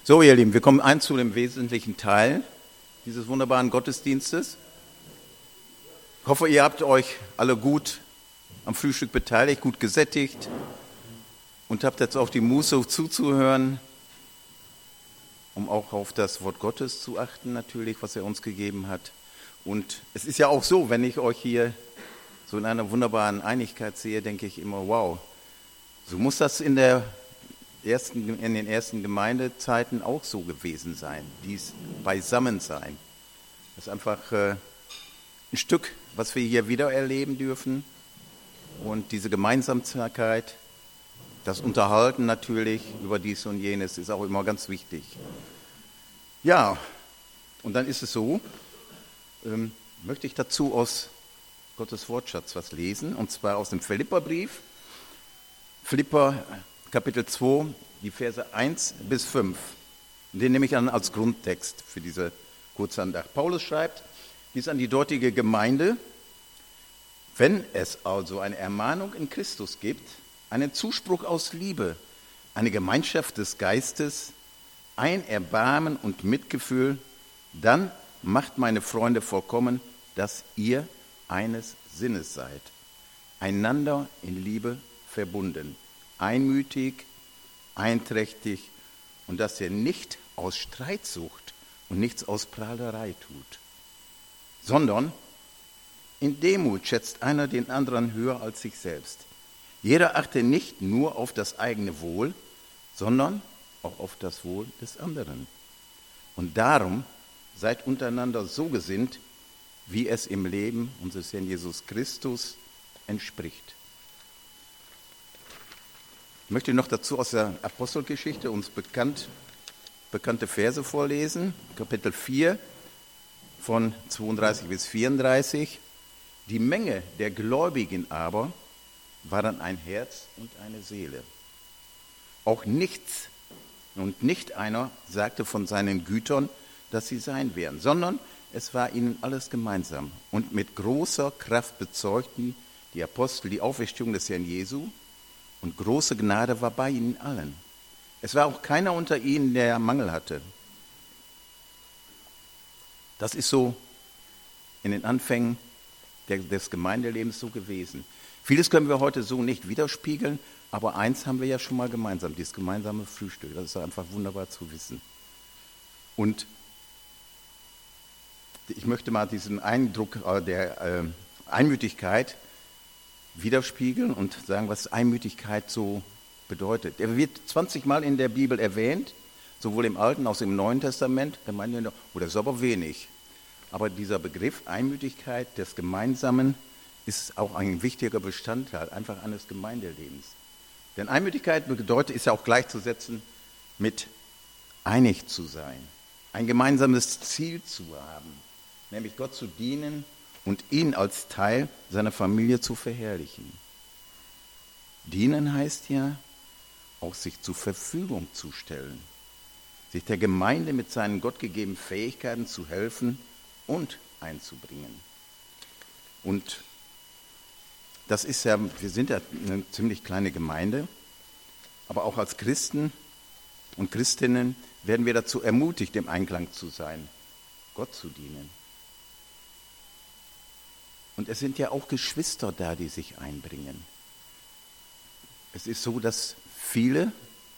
So, ihr Lieben, wir kommen zu dem wesentlichen Teil dieses wunderbaren Gottesdienstes. Ich hoffe, ihr habt euch alle gut am Frühstück beteiligt, gut gesättigt und habt jetzt auch die Muße zuzuhören, um auch auf das Wort Gottes zu achten, natürlich, was er uns gegeben hat. Und es ist ja auch so, wenn ich euch hier so in einer wunderbaren Einigkeit sehe, denke ich immer, wow, so muss das in den ersten Gemeindezeiten auch so gewesen sein, dies Beisammensein. Das ist einfach ein Stück, was wir hier wieder erleben dürfen. Und diese Gemeinsamkeit, das Unterhalten natürlich über dies und jenes ist auch immer ganz wichtig. Ja, und dann ist es so, möchte ich dazu aus Gottes Wortschatz was lesen, und zwar aus dem Philipperbrief, Philipper Kapitel 2, die Verse 1 bis 5. Den nehme ich an als Grundtext für diese Kurzandacht. Paulus schreibt dies an die dortige Gemeinde: Wenn es also eine Ermahnung in Christus gibt, einen Zuspruch aus Liebe, eine Gemeinschaft des Geistes, ein Erbarmen und Mitgefühl, dann macht meine Freunde vollkommen, dass ihr eines Sinnes seid, einander in Liebe verbunden, einmütig, einträchtig, und dass ihr nicht aus Streitsucht und nichts aus Prahlerei tut, sondern in Demut schätzt einer den anderen höher als sich selbst. Jeder achte nicht nur auf das eigene Wohl, sondern auch auf das Wohl des anderen. Und darum seid untereinander so gesinnt, wie es im Leben unseres Herrn Jesus Christus entspricht. Ich möchte noch dazu aus der Apostelgeschichte uns bekannte Verse vorlesen, Kapitel 4 von 32 bis 34. Die Menge der Gläubigen aber waren ein Herz und eine Seele. Auch nichts und nicht einer sagte von seinen Gütern, dass sie sein wären, sondern es war ihnen alles gemeinsam. Und mit großer Kraft bezeugten die Apostel die Auferstehung des Herrn Jesu, und große Gnade war bei ihnen allen. Es war auch keiner unter ihnen, der Mangel hatte. Das ist so in den Anfängen des Gemeindelebens so gewesen. Vieles können wir heute so nicht widerspiegeln, aber eins haben wir ja schon mal gemeinsam, dieses gemeinsame Frühstück. Das ist einfach wunderbar zu wissen. Und ich möchte mal diesen Eindruck der Einmütigkeit widerspiegeln und sagen, was Einmütigkeit so bedeutet. Er wird 20 Mal in der Bibel erwähnt, sowohl im Alten als auch im Neuen Testament. Oder ist aber wenig. Aber dieser Begriff Einmütigkeit des Gemeinsamen ist auch ein wichtiger Bestandteil einfach eines Gemeindelebens. Denn Einmütigkeit bedeutet, ist ja auch gleichzusetzen mit einig zu sein, ein gemeinsames Ziel zu haben, nämlich Gott zu dienen und ihn als Teil seiner Familie zu verherrlichen. Dienen heißt ja auch, sich zur Verfügung zu stellen, sich der Gemeinde mit seinen gottgegebenen Fähigkeiten zu helfen und einzubringen. Und das ist ja, wir sind ja eine ziemlich kleine Gemeinde, aber auch als Christen und Christinnen werden wir dazu ermutigt, im Einklang zu sein, Gott zu dienen. Und es sind ja auch Geschwister da, die sich einbringen. Es ist so, dass viele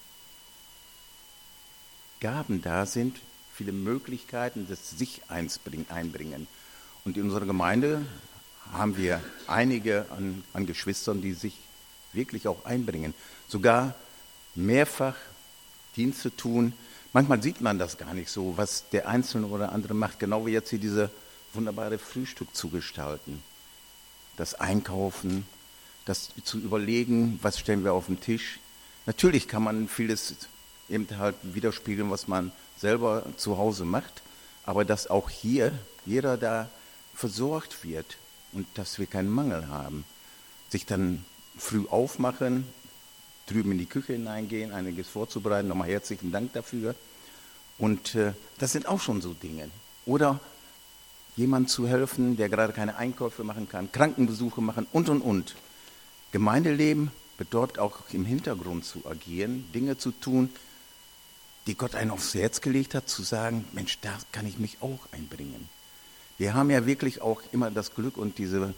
Gaben da sind, viele Möglichkeiten des sich einbringen. Und in unserer Gemeinde haben wir einige an Geschwistern, die sich wirklich auch einbringen. Sogar mehrfach Dienste tun. Manchmal sieht man das gar nicht so, was der Einzelne oder andere macht. Genau wie jetzt hier diese wunderbare Frühstück zu gestalten. Das Einkaufen, das zu überlegen, was stellen wir auf den Tisch. Natürlich kann man vieles eben halt widerspiegeln, was man selber zu Hause macht, aber dass auch hier jeder da versorgt wird und dass wir keinen Mangel haben. Sich dann früh aufmachen, drüben in die Küche hineingehen, einiges vorzubereiten, nochmal herzlichen Dank dafür. Und das sind auch schon so Dinge. Oder jemand zu helfen, der gerade keine Einkäufe machen kann, Krankenbesuche machen und. Gemeindeleben bedeutet auch im Hintergrund zu agieren, Dinge zu tun, die Gott einem aufs Herz gelegt hat, zu sagen, Mensch, da kann ich mich auch einbringen. Wir haben ja wirklich auch immer das Glück und diese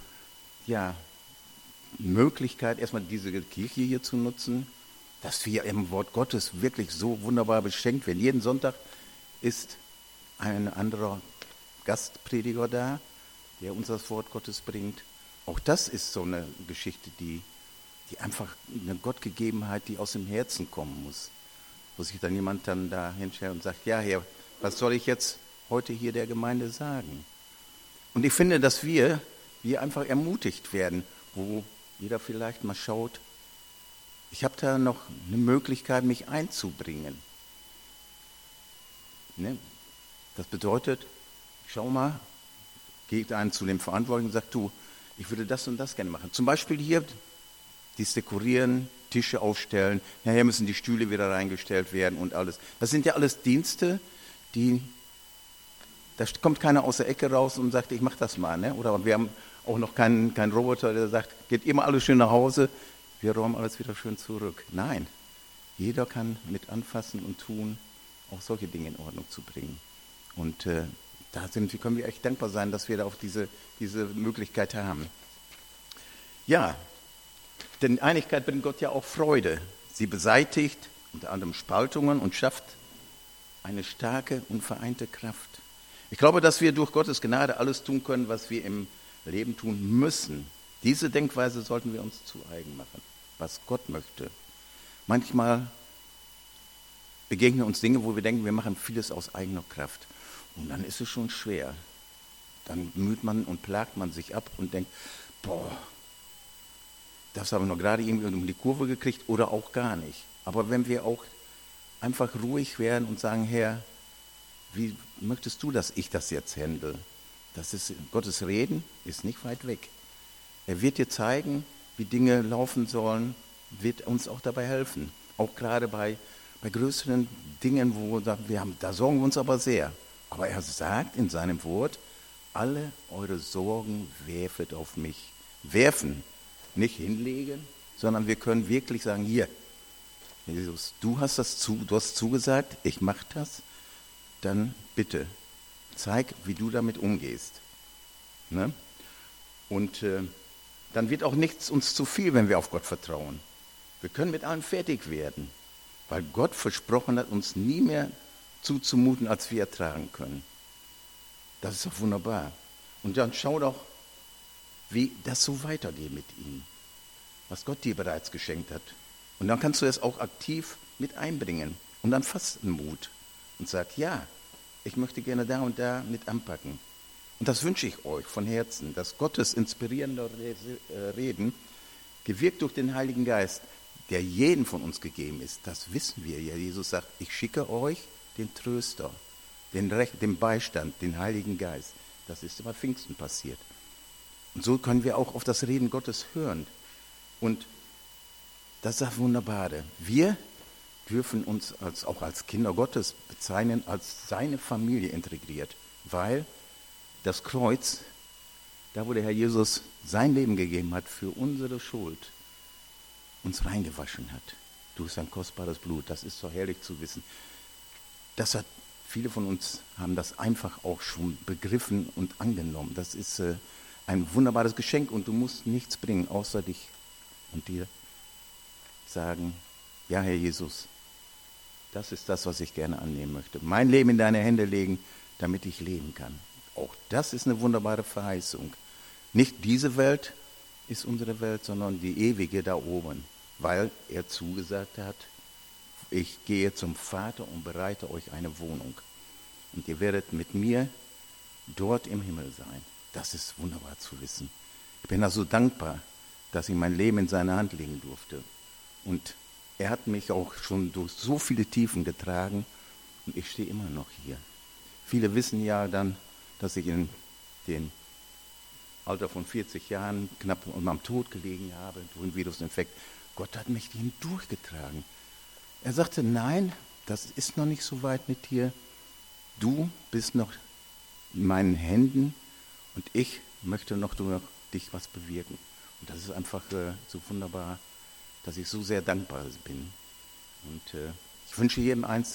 Möglichkeit, erstmal diese Kirche hier zu nutzen, dass wir im Wort Gottes wirklich so wunderbar beschenkt werden. Jeden Sonntag ist ein anderer Gastprediger da, der uns das Wort Gottes bringt. Auch das ist so eine Geschichte, die einfach eine Gottgegebenheit, die aus dem Herzen kommen muss. Wo sich dann jemand dann da hinstellt und sagt, ja Herr, was soll ich jetzt heute hier der Gemeinde sagen? Und ich finde, dass wir einfach ermutigt werden, wo jeder vielleicht mal schaut, ich habe da noch eine Möglichkeit, mich einzubringen. Ne? Das bedeutet, schau mal, geht einen zu dem Verantwortlichen und sagt, du, ich würde das und das gerne machen. Zum Beispiel hier, dies dekorieren, Tische aufstellen, nachher müssen die Stühle wieder reingestellt werden und alles. Das sind ja alles Dienste, da kommt keiner aus der Ecke raus und sagt, ich mache das mal. Ne? Oder wir haben auch noch keinen Roboter, der sagt, geht immer alles schön nach Hause, wir räumen alles wieder schön zurück. Nein, jeder kann mit anfassen und tun, auch solche Dinge in Ordnung zu bringen. Und können wir echt dankbar sein, dass wir da auch diese Möglichkeit haben. Ja, denn Einigkeit bringt Gott ja auch Freude. Sie beseitigt unter anderem Spaltungen und schafft eine starke und vereinte Kraft. Ich glaube, dass wir durch Gottes Gnade alles tun können, was wir im Leben tun müssen. Diese Denkweise sollten wir uns zu eigen machen, was Gott möchte. Manchmal begegnen uns Dinge, wo wir denken, wir machen vieles aus eigener Kraft. Und dann ist es schon schwer. Dann müht man und plagt man sich ab und denkt, boah, das haben wir noch gerade irgendwie um die Kurve gekriegt oder auch gar nicht. Aber wenn wir auch einfach ruhig werden und sagen, Herr, wie möchtest du, dass ich das jetzt handle? Gottes Reden ist nicht weit weg. Er wird dir zeigen, wie Dinge laufen sollen, wird uns auch dabei helfen. Auch gerade bei größeren Dingen, wo da sorgen wir uns aber sehr. Aber er sagt in seinem Wort, alle eure Sorgen werfet auf mich. Werfen, nicht hinlegen, sondern wir können wirklich sagen, hier, Jesus, du hast zugesagt, ich mache das, dann bitte, zeig, wie du damit umgehst. Ne? Und dann wird auch nichts uns zu viel, wenn wir auf Gott vertrauen. Wir können mit allem fertig werden, weil Gott versprochen hat, uns nie mehr zuzumuten, als wir ertragen können. Das ist doch wunderbar. Und dann schau doch, wie das so weitergeht mit ihm, was Gott dir bereits geschenkt hat. Und dann kannst du es auch aktiv mit einbringen. Und dann fasst Mut und sag, ja, ich möchte gerne da und da mit anpacken. Und das wünsche ich euch von Herzen, dass Gottes inspirierende Reden, gewirkt durch den Heiligen Geist, der jedem von uns gegeben ist, das wissen wir ja. Jesus sagt, ich schicke euch den Tröster, den Beistand, den Heiligen Geist. Das ist über Pfingsten passiert. Und so können wir auch auf das Reden Gottes hören. Und das ist das Wunderbare. Wir dürfen uns auch als Kinder Gottes bezeichnen, als seine Familie integriert, weil das Kreuz, da wo der Herr Jesus sein Leben gegeben hat für unsere Schuld, uns reingewaschen hat durch sein kostbares Blut. Das ist so herrlich zu wissen. Viele von uns haben das einfach auch schon begriffen und angenommen. Das ist ein wunderbares Geschenk und du musst nichts bringen, außer dich und dir sagen, ja Herr Jesus, das ist das, was ich gerne annehmen möchte. Mein Leben in deine Hände legen, damit ich leben kann. Auch das ist eine wunderbare Verheißung. Nicht diese Welt ist unsere Welt, sondern die ewige da oben, weil er zugesagt hat, ich gehe zum Vater und bereite euch eine Wohnung. Und ihr werdet mit mir dort im Himmel sein. Das ist wunderbar zu wissen. Ich bin da so dankbar, dass ich mein Leben in seine Hand legen durfte. Und er hat mich auch schon durch so viele Tiefen getragen und ich stehe immer noch hier. Viele wissen ja dann, dass ich in dem Alter von 40 Jahren knapp am Tod gelegen habe, durch einen Virusinfekt. Gott hat mich hindurchgetragen. Er sagte, nein, das ist noch nicht so weit mit dir. Du bist noch in meinen Händen und ich möchte noch durch dich was bewirken. Und das ist einfach so wunderbar, dass ich so sehr dankbar bin. Und ich wünsche jedem Einzelnen,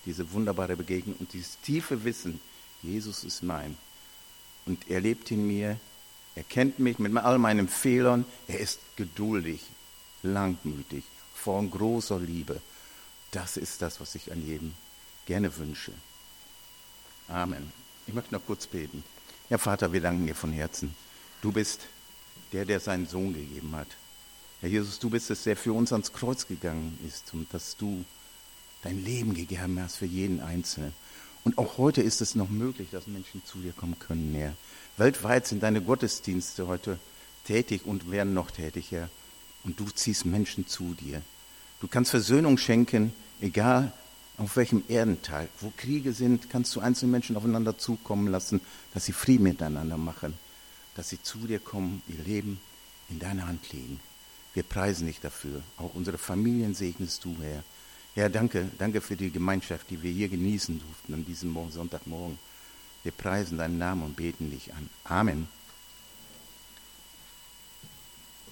diese wunderbare Begegnung und dieses tiefe Wissen, Jesus ist mein. Und er lebt in mir, er kennt mich mit all meinen Fehlern, er ist geduldig, langmütig, voll großer Liebe. Das ist das, was ich an jedem gerne wünsche. Amen. Ich möchte noch kurz beten. Ja, Vater, wir danken dir von Herzen. Du bist der seinen Sohn gegeben hat. Herr Jesus, du bist es, der für uns ans Kreuz gegangen ist und dass du dein Leben gegeben hast für jeden Einzelnen. Und auch heute ist es noch möglich, dass Menschen zu dir kommen können, Herr. Weltweit sind deine Gottesdienste heute tätig und werden noch tätig, Herr. Und du ziehst Menschen zu dir. Du kannst Versöhnung schenken, egal auf welchem Erdenteil. Wo Kriege sind, kannst du einzelne Menschen aufeinander zukommen lassen, dass sie Frieden miteinander machen, dass sie zu dir kommen, ihr Leben in deiner Hand legen. Wir preisen dich dafür. Auch unsere Familien segnest du, Herr. Herr, danke für die Gemeinschaft, die wir hier genießen durften an diesem Sonntagmorgen. Wir preisen deinen Namen und beten dich an. Amen.